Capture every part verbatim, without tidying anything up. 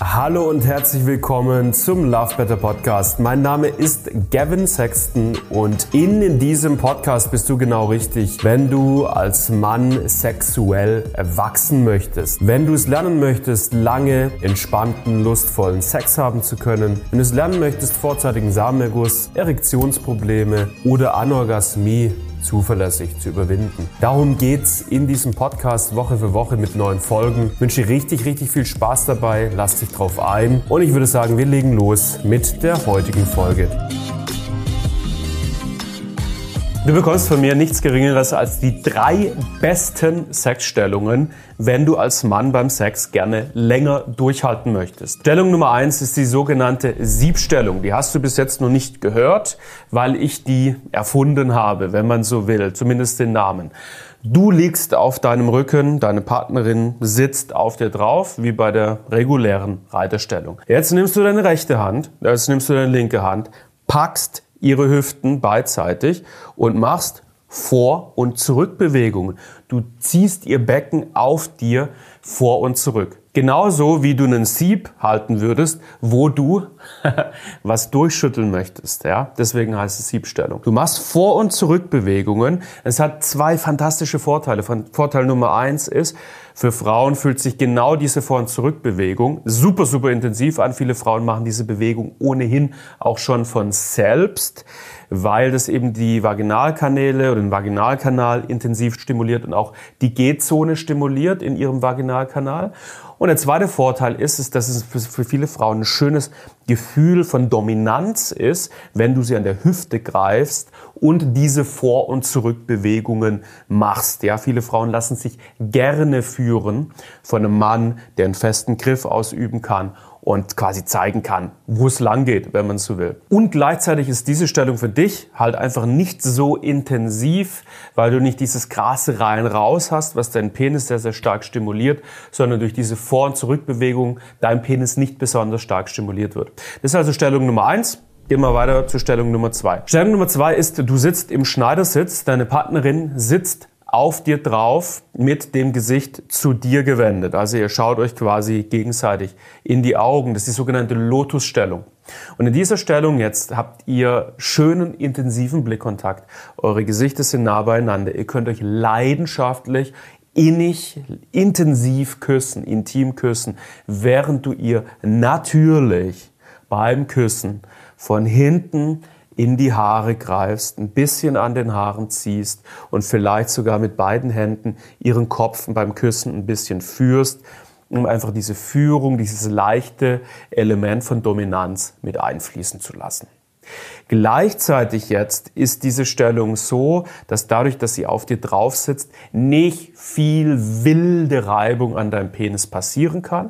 Hallo und herzlich willkommen zum Love Better Podcast. Mein Name ist Gavin Sexton und in diesem Podcast bist du genau richtig, wenn du als Mann sexuell wachsen möchtest. Wenn du es lernen möchtest, lange, entspannten, lustvollen Sex haben zu können. Wenn du es lernen möchtest, vorzeitigen Samenerguss, Erektionsprobleme oder Anorgasmie zuverlässig zu überwinden. Darum geht's in diesem Podcast Woche für Woche mit neuen Folgen. Ich wünsche dir richtig, richtig viel Spaß dabei. Lass dich drauf ein. Und ich würde sagen, wir legen los mit der heutigen Folge. Du bekommst von mir nichts Geringeres als die drei besten Sexstellungen, wenn du als Mann beim Sex gerne länger durchhalten möchtest. Stellung Nummer eins ist die sogenannte Siebstellung. Die hast du bis jetzt noch nicht gehört, weil ich die erfunden habe, wenn man so will, zumindest den Namen. Du liegst auf deinem Rücken, deine Partnerin sitzt auf dir drauf, wie bei der regulären Reiterstellung. Jetzt nimmst du deine rechte Hand, jetzt nimmst du deine linke Hand, packst ihre Hüften beidseitig und machst Vor- und Zurückbewegungen. Du ziehst ihr Becken auf dir vor und zurück. Genauso wie du einen Sieb halten würdest, wo du was durchschütteln möchtest. Ja? Deswegen heißt es Siebstellung. Du machst Vor- und Zurückbewegungen. Es hat zwei fantastische Vorteile. Vorteil Nummer eins ist, für Frauen fühlt sich genau diese Vor- und Zurückbewegung super, super intensiv an. Viele Frauen machen diese Bewegung ohnehin auch schon von selbst, weil das eben die Vaginalkanäle oder den Vaginalkanal intensiv stimuliert und auch die G-Zone stimuliert in ihrem Vaginalkanal. Und der zweite Vorteil ist, ist, dass es für viele Frauen ein schönes Gefühl von Dominanz ist, wenn du sie an der Hüfte greifst und diese Vor- und Zurückbewegungen machst. Ja, viele Frauen lassen sich gerne führen von einem Mann, der einen festen Griff ausüben kann und quasi zeigen kann, wo es lang geht, wenn man so will. Und gleichzeitig ist diese Stellung für dich halt einfach nicht so intensiv, weil du nicht dieses krasse rein raus hast, was deinen Penis sehr, sehr stark stimuliert, sondern durch diese Vor- und Zurückbewegung dein Penis nicht besonders stark stimuliert wird. Das ist also Stellung Nummer eins. Gehen wir weiter zur Stellung Nummer zwei. Stellung Nummer zwei ist, du sitzt im Schneidersitz, deine Partnerin sitzt auf dir drauf mit dem Gesicht zu dir gewendet. Also ihr schaut euch quasi gegenseitig in die Augen. Das ist die sogenannte Lotusstellung. Und in dieser Stellung jetzt habt ihr schönen, intensiven Blickkontakt. Eure Gesichter sind nah beieinander. Ihr könnt euch leidenschaftlich, innig, intensiv küssen, intim küssen, während du ihr natürlich beim Küssen von hinten in die Haare greifst, ein bisschen an den Haaren ziehst und vielleicht sogar mit beiden Händen ihren Kopf beim Küssen ein bisschen führst, um einfach diese Führung, dieses leichte Element von Dominanz mit einfließen zu lassen. Gleichzeitig jetzt ist diese Stellung so, dass dadurch, dass sie auf dir drauf sitzt, nicht viel wilde Reibung an deinem Penis passieren kann,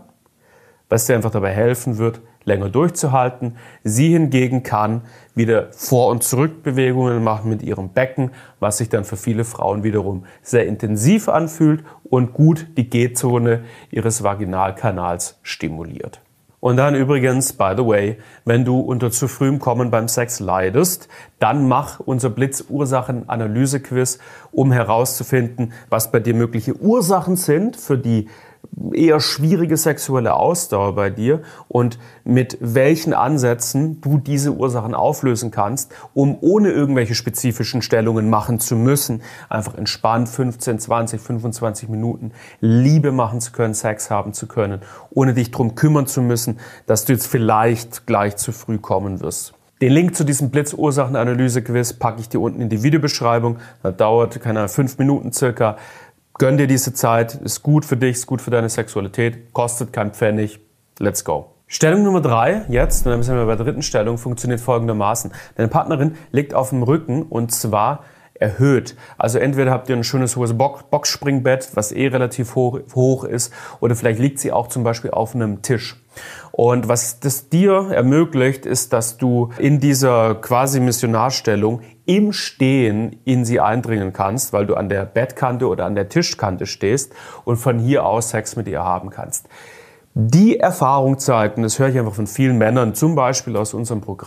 was dir einfach dabei helfen wird, länger durchzuhalten. Sie hingegen kann wieder Vor- und Zurückbewegungen machen mit ihrem Becken, was sich dann für viele Frauen wiederum sehr intensiv anfühlt und gut die G-Zone ihres Vaginalkanals stimuliert. Und dann übrigens, by the way, wenn du unter zu frühem Kommen beim Sex leidest, dann mach unser Blitzursachen-Analyse-Quiz, um herauszufinden, was bei dir mögliche Ursachen sind für die eher schwierige sexuelle Ausdauer bei dir und mit welchen Ansätzen du diese Ursachen auflösen kannst, um ohne irgendwelche spezifischen Stellungen machen zu müssen, einfach entspannt fünfzehn, zwanzig, fünfundzwanzig Minuten Liebe machen zu können, Sex haben zu können, ohne dich drum kümmern zu müssen, dass du jetzt vielleicht gleich zu früh kommen wirst. Den Link zu diesem Blitzursachen-Analyse-Quiz packe ich dir unten in die Videobeschreibung. Das dauert, keine Ahnung, fünf Minuten circa. Gönn dir diese Zeit, ist gut für dich, ist gut für deine Sexualität, kostet kein Pfennig, let's go. Stellung Nummer drei, jetzt, und dann sind wir bei der dritten Stellung, funktioniert folgendermaßen. Deine Partnerin liegt auf dem Rücken und zwar erhöht. Also entweder habt ihr ein schönes hohes Boxspringbett, was eh relativ hoch, hoch ist, oder vielleicht liegt sie auch zum Beispiel auf einem Tisch. Und was das dir ermöglicht, ist, dass du in dieser quasi Missionarstellung im Stehen in sie eindringen kannst, weil du an der Bettkante oder an der Tischkante stehst und von hier aus Sex mit ihr haben kannst. Die Erfahrung zeigt, und das höre ich einfach von vielen Männern, zum Beispiel aus unserem Programm,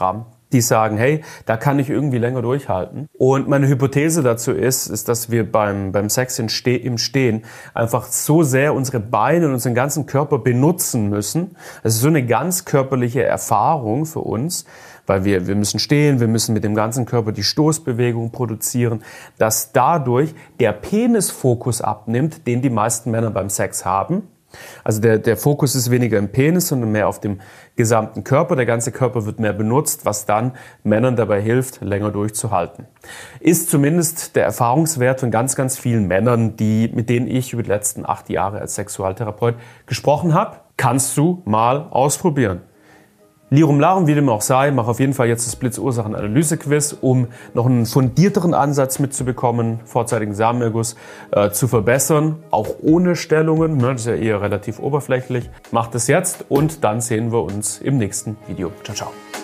die sagen, hey, da kann ich irgendwie länger durchhalten. Und meine Hypothese dazu ist, ist, dass wir beim, beim Sex im Stehen einfach so sehr unsere Beine und unseren ganzen Körper benutzen müssen. Das ist so eine ganz körperliche Erfahrung für uns, weil wir, wir müssen stehen, wir müssen mit dem ganzen Körper die Stoßbewegung produzieren, dass dadurch der Penisfokus abnimmt, den die meisten Männer beim Sex haben. Also der, der Fokus ist weniger im Penis, sondern mehr auf dem gesamten Körper. Der ganze Körper wird mehr benutzt, was dann Männern dabei hilft, länger durchzuhalten. Ist zumindest der Erfahrungswert von ganz, ganz vielen Männern, die, mit denen ich über die letzten acht Jahre als Sexualtherapeut gesprochen habe. Kannst du mal ausprobieren. Lirum Larum, wie dem auch sei, mach auf jeden Fall jetzt das Blitzursachen-Analyse-Quiz, um noch einen fundierteren Ansatz mitzubekommen, vorzeitigen Samenerguss äh, zu verbessern, auch ohne Stellungen, ne, das ist ja eher relativ oberflächlich. Mach das jetzt und dann sehen wir uns im nächsten Video. Ciao, ciao.